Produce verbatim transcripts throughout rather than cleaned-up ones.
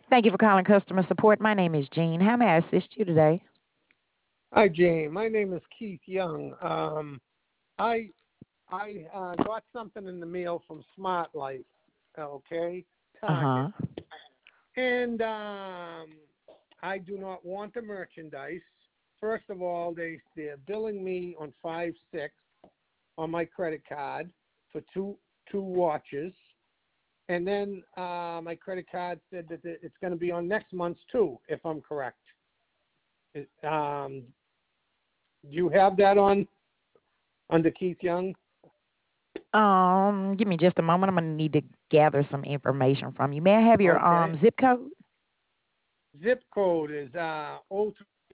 Thank you for calling customer support. My name is Jean. How may I assist you today? Hi, Jane. My name is Keith Young. Um, I I uh, got something in the mail from Smart Life, okay, Uh Target, huh. and um, I do not want the merchandise. First of all, they they're billing me on five six on my credit card for two two watches, and then uh, my credit card said that it's going to be on next month's too, if I'm correct. It, um, do you have that on under Keith Young? Um, give me just a moment. I'm gonna need to gather some information from you. May I have your Okay. um zip code? Zip code is uh oh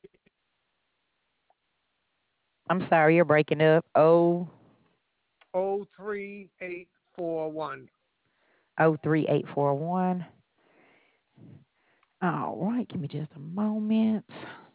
I'm sorry, you're breaking up. Oh, oh three eight four one. oh three eight four one. All right, give me just a moment.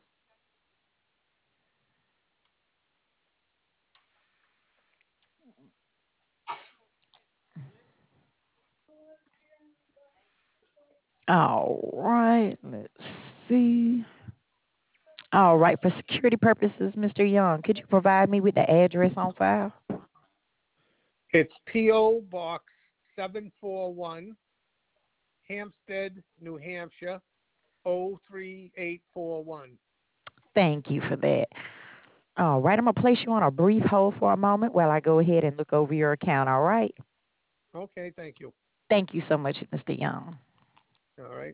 All right, let's see. All right, for security purposes, Mister Young, could you provide me with the address on file? It's P O Box seven four one, Hampstead, New Hampshire oh three eight four one. Thank you for that. All right, I'm gonna place you on a brief hold for a moment while I go ahead and look over your account. All right. Okay, thank you. Thank you so much, Mister Young. All right.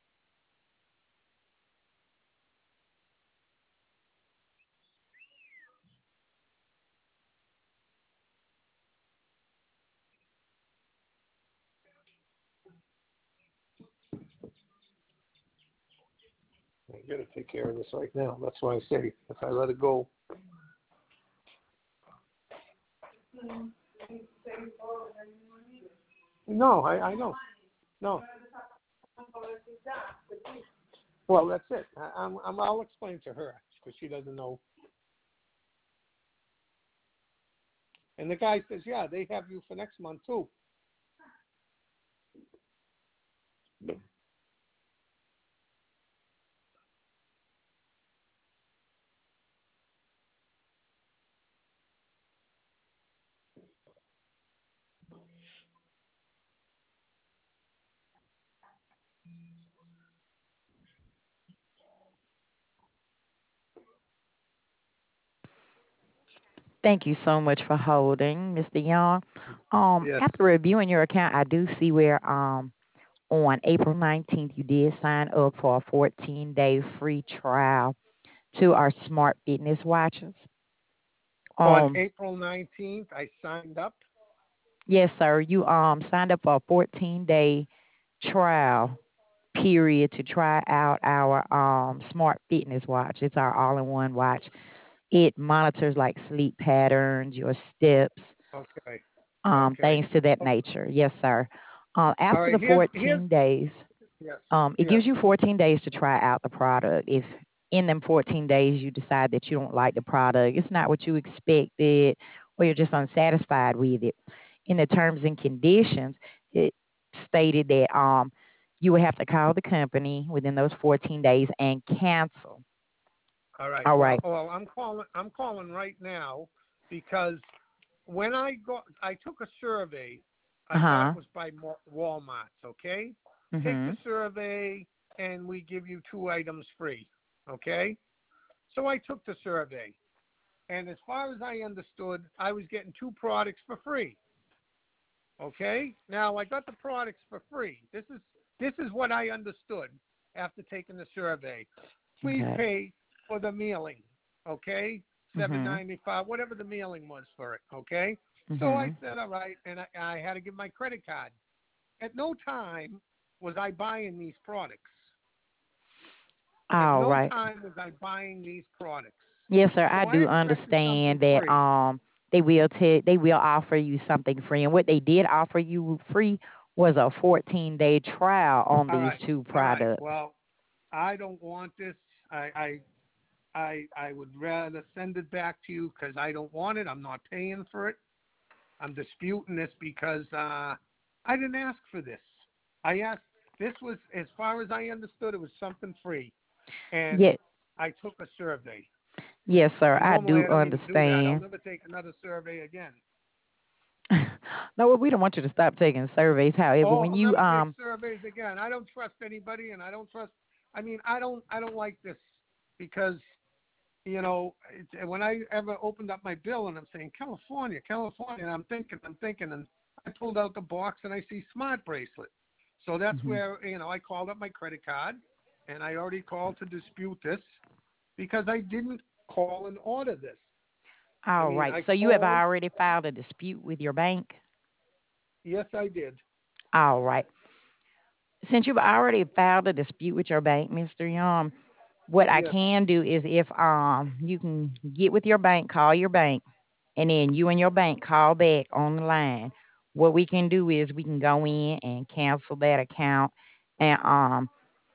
I gotta take care of this right now. That's why I say if I let it go. No, I, I know. No. Well, that's it. I, I'm, I'm, I'll explain to her because she doesn't know. And the guy says, yeah, they have you for next month too. Thank you so much for holding, Mister Young. Um, Yes. after reviewing your account, I do see where um on April nineteenth you did sign up for a fourteen day free trial to our smart fitness watches. On Um, April nineteenth, I signed up. yes, sir. You um signed up for a fourteen day trial period to try out our um smart fitness watch. It's our all in one watch. It monitors like sleep patterns, your steps, Okay. um, Okay. things to that Oh, nature. Yes, sir. Uh, all after right. the Here's here's fourteen days, yes. um, it Yes. gives you fourteen days to try out the product. If in them fourteen days you decide that you don't like the product, it's not what you expected, or you're just unsatisfied with it, in the terms and conditions, it stated that um, you would have to call the company within those fourteen days and cancel. All right. All Well, right. well, I'm calling. I'm calling right now because when I got, I took a survey. Uh I thought huh. it was by Wa- Walmart. Okay. Take the Mhm. survey, and we give you two items free. Okay. So I took the survey, and as far as I understood, I was getting two products for free. Okay. Now I got the products for free. This is this is what I understood after taking the survey. Please Okay. pay for the mailing. Okay, seven Mhm. ninety five, whatever the mailing was for it. Okay. So I Mhm. said, all right, and I, I had to give my credit card. At no time was I buying these products. At All no right. time was I buying these products. Yes, sir. I So I do expected something understand that free. um they will t- they will offer you something free, and what they did offer you free was a fourteen day trial on All these right. two All right. products. Well, I don't want this. I, I I I would rather send it back to you because I don't want it. I'm not paying for it. I'm disputing this because uh, I didn't ask for this. I asked this was, as far as I understood, it was something free, and Yeah, I took a survey. yes, sir. And I normally do I don't even do that. I'll understand. never take another survey again. No, we don't want you to stop taking surveys. However, Oh, when I'll you never take um surveys again. I don't trust anybody, and I don't trust. I mean, I don't. I don't like this because you know it's, when I ever opened up my bill and I'm saying California, California, and I'm thinking, I'm thinking, and I pulled out the box and I see smart bracelet. So that's mhm. where you know I called up my credit card, and I already called to dispute this because I didn't call and order this. I All mean, right. I So you have called. already filed a dispute with your bank? Yes, I did. All right. Since you've already filed a dispute with your bank, Mister Young, what I Yes. can do is if um you can get with your bank, call your bank, and then you and your bank call back on the line. What we can do is we can go in and cancel that account, and um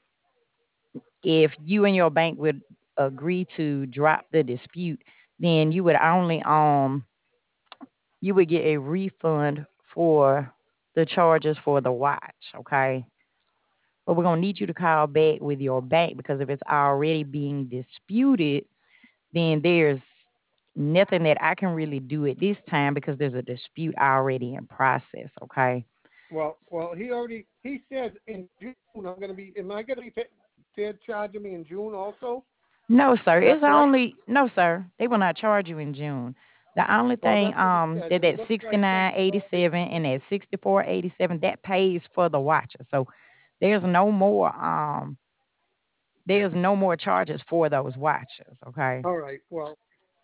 if you and your bank would agree to drop the dispute, then you would only um you would get a refund for the charges for the watch, okay? But we're gonna need you to call back with your bank because if it's already being disputed, then there's nothing that I can really do at this time because there's a dispute already in process, okay? Well, well, he already he said in June I'm going to be. Am I going to be pay, they're charging me in June also? No, sir. Is that It's correct? only no, sir. They will not charge you in June. The only Well, thing that's what he um said, that and it that looks sixty like nine something's eighty already. seven and that sixty four eighty seven that pays for the watches. So there's no more um there's no more charges for those watches. Okay. All right. Well,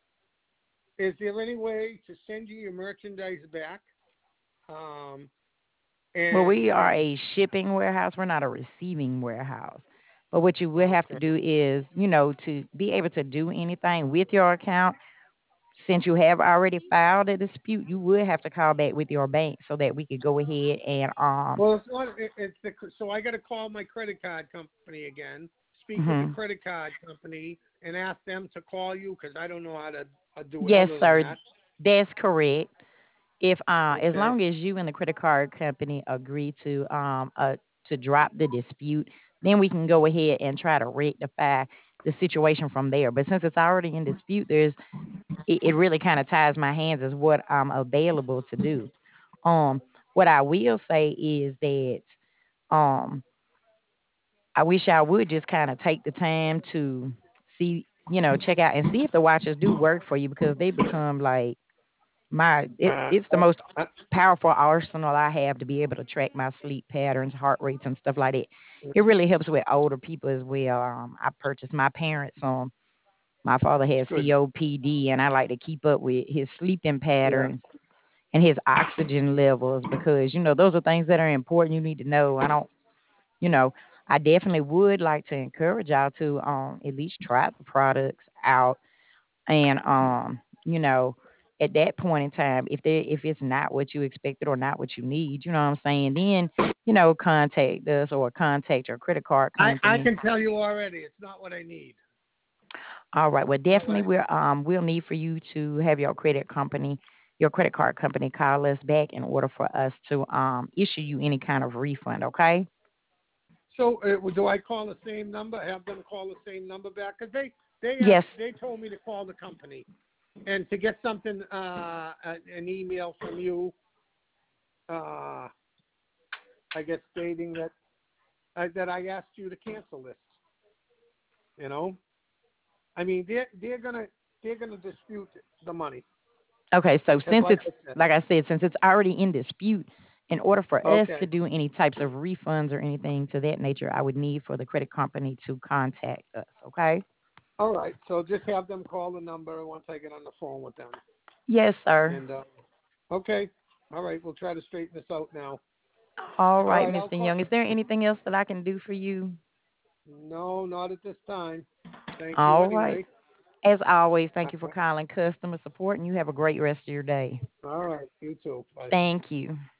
is there any way to send you your merchandise back? Um, Well, and we are and a shipping warehouse. We're not a receiving warehouse. But what you will have to okay. do is, you know, to be able to do anything with your account, since you have already filed a dispute, you would have to call back with your bank so that we could go ahead and um. Well, it's not. It, it's the so I got to call my credit card company again. Speak with the Mhm. credit card company and ask them to call you because I don't know how to uh, do it Yes, other than sir. that. That's correct. If uh, as Okay. long as you and the credit card company agree to um uh to drop the dispute, then we can go ahead and try to rectify the situation from there. But since it's already in dispute, there's it, it really kind of ties my hands as what I'm available to do. Um, what I will say is that um I wish I would just kind of take the time to see, you know, check out and see if the watches do work for you because they become like my it, Uh, it's the I, most I, powerful arsenal I have to be able to track my sleep patterns, heart rates, and stuff like that. It really helps with older people as well. Um, I purchased my parents um my father has good. C O P D, and I like to keep up with his sleeping Yeah. patterns and his oxygen levels because you know those are things that are important. You need to know. I don't, you know, I definitely would like to encourage y'all to um at least try the products out and um, you know, at that point in time, if they if it's not what you expected or not what you need, you know what I'm saying, then, you know, contact us or contact your credit card I, I company. can tell you already, it's not what I need. All right. Well, It's not what definitely I. we're um we'll need for you to have your credit company, your credit card company call us back in order for us to um issue you any kind of refund, okay? So uh, do I call the same number? Have them call the same number back? Because they they asked, Yes. they told me to call the company and to get something uh an email from you. Uh, I guess stating that uh, that I asked you to cancel this. You know, I mean they're they're gonna they're gonna dispute the money Okay, so because since like it's I said. like I said, since it's already in dispute, in order for us to Okay. do any types of refunds or anything to that nature, I would need for the credit company to contact us. Okay? All right. So just have them call the number once I get on the phone with them. Yes, sir. And uh, okay. All right. We'll try to straighten this out now. All All right, right. I'll Mister call. Young. Is there anything else that I can do for you? No, not at this time. Thank you All right. anyway. As always, Uh, thank you for calling customer support, and you have a great rest of your day. All right. You too. Bye. Thank you.